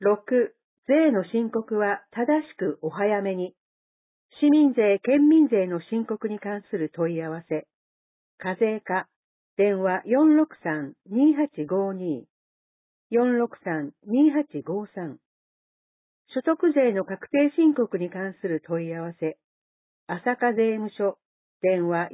6、税の申告は正しくお早めに。市民税・県民税の申告に関する問い合わせ。課税課、電話463-2852、463-2853。所得税の確定申告に関する問い合わせ。朝霞税務署、電話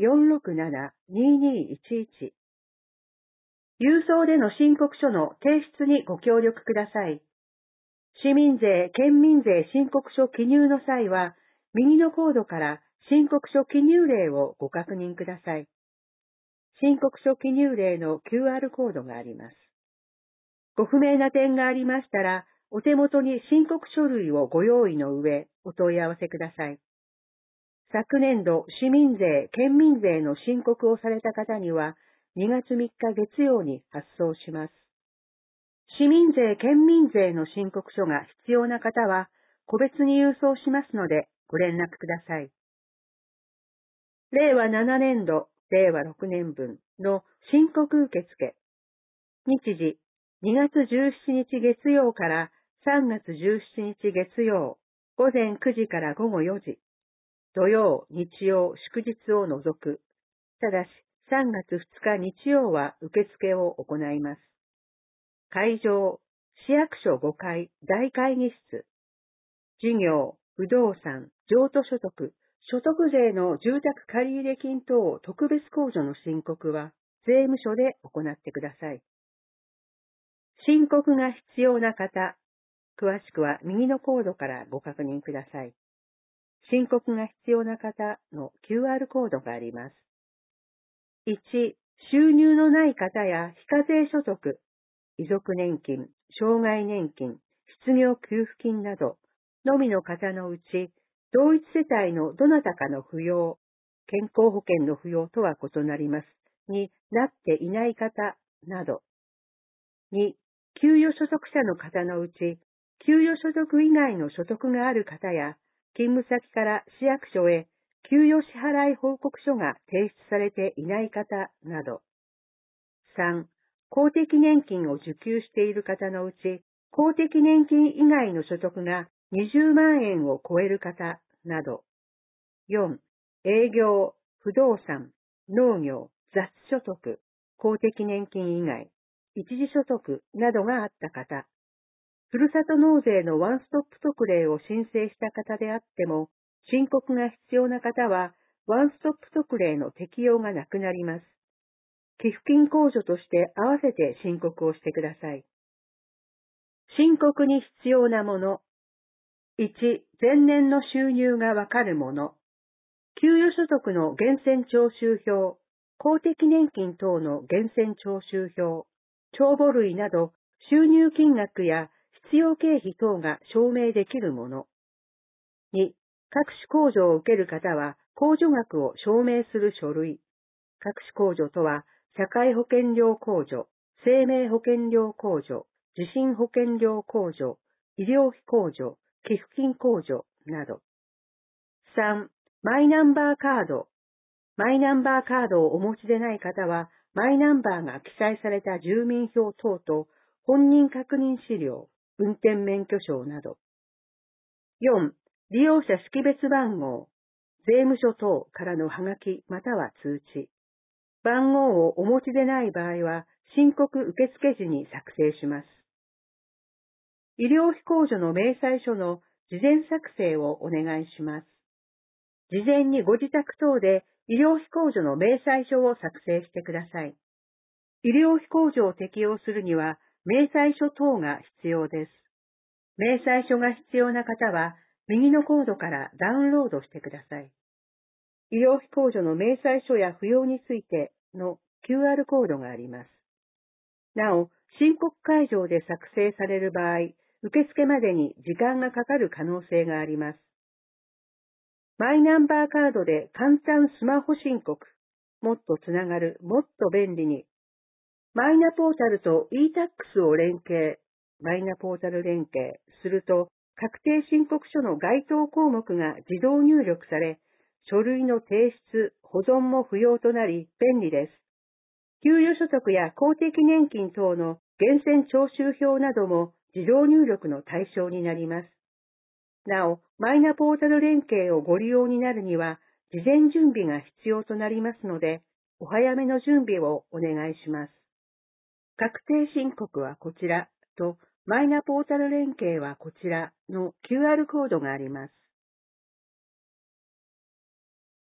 467-2211。郵送での申告書の提出にご協力ください。市民税・県民税申告書記入の際は、右のコードから申告書記入例をご確認ください。申告書記入例の QR コードがあります。ご不明な点がありましたら、お手元に申告書類をご用意の上、お問い合わせください。昨年度、市民税・県民税の申告をされた方には、2月3日月曜に発送します。市民税・県民税の申告書が必要な方は、個別に郵送しますので、ご連絡ください。令和7年度、令和6年分の申告受付。日時、2月17日月曜から3月17日月曜、午前9時から午後4時。土曜、日曜、祝日を除く。ただし、3月2日日曜は受付を行います。会場、市役所5階大会議室。事業、不動産、譲渡所得、所得税の住宅借入金等特別控除の申告は税務署で行ってください。申告が必要な方、詳しくは右のコードからご確認ください。申告が必要な方の QR コードがあります。1、収入のない方や非課税所得、遺族年金、障害年金、失業給付金などのみの方のうち、同一世帯のどなたかの扶養、健康保険の扶養とは異なります、になっていない方など。2、給与所得者の方のうち、給与所得以外の所得がある方や、勤務先から市役所へ給与支払い報告書が提出されていない方など。3、公的年金を受給している方のうち、公的年金以外の所得が20万円を超える方など。4、営業、不動産、農業、雑所得、公的年金以外、一時所得などがあった方。ふるさと納税のワンストップ特例を申請した方であっても、申告が必要な方は、ワンストップ特例の適用がなくなります。寄付金控除として合わせて申告をしてください。申告に必要なもの。1、前年の収入がわかるもの。給与所得の源泉徴収票、公的年金等の源泉徴収票、帳簿類など収入金額や必要経費等が証明できるもの。2、各種控除を受ける方は控除額を証明する書類。各種控除とは、社会保険料控除、生命保険料控除、地震保険料控除、医療費控除、寄付金控除など。3、マイナンバーカード。マイナンバーカードをお持ちでない方は、マイナンバーが記載された住民票等と、本人確認資料、運転免許証など。4、利用者識別番号、税務署等からのハガキまたは通知。番号をお持ちでない場合は、申告受付時に作成します。医療費控除の明細書の事前作成をお願いします。事前にご自宅等で医療費控除の明細書を作成してください。医療費控除を適用するには、明細書等が必要です。明細書が必要な方は、右のコードからダウンロードしてください。医療費控除の明細書や扶養についての QR コードがあります。なお、申告会場で作成される場合、受付までに時間がかかる可能性があります。マイナンバーカードで簡単スマホ申告、もっとつながる、もっと便利に。マイナポータルと e-tax を連携、マイナポータル連携すると、確定申告書の該当項目が自動入力され、書類の提出、保存も不要となり便利です。給与所得や公的年金等の源泉徴収票なども自動入力の対象になります。なお、マイナポータル連携をご利用になるには、事前準備が必要となりますので、お早めの準備をお願いします。確定申告はこちらと、マイナポータル連携はこちらの QR コードがあります。